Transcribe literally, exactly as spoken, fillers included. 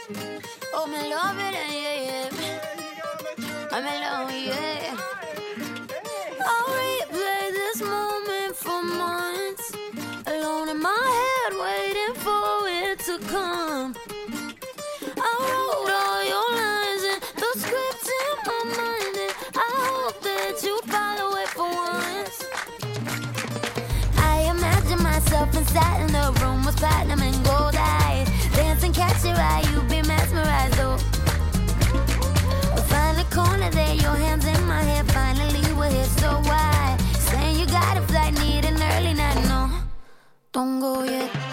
Oh, me love it, yeah, yeah. I'm alone, yeah. I'll replay this moment for months, alone in my head, waiting for it to come. I wrote all your lines and the script in my mind, and I hope that you'd follow it for once. I imagine myself inside in the room with platinum and gold eyes, dancing, catch your eye, you'd be mesmerized, oh. Find the corner there, your hands in my hair, finally we're here, so why? Saying you got a flight, need an early night, no, don't go yet.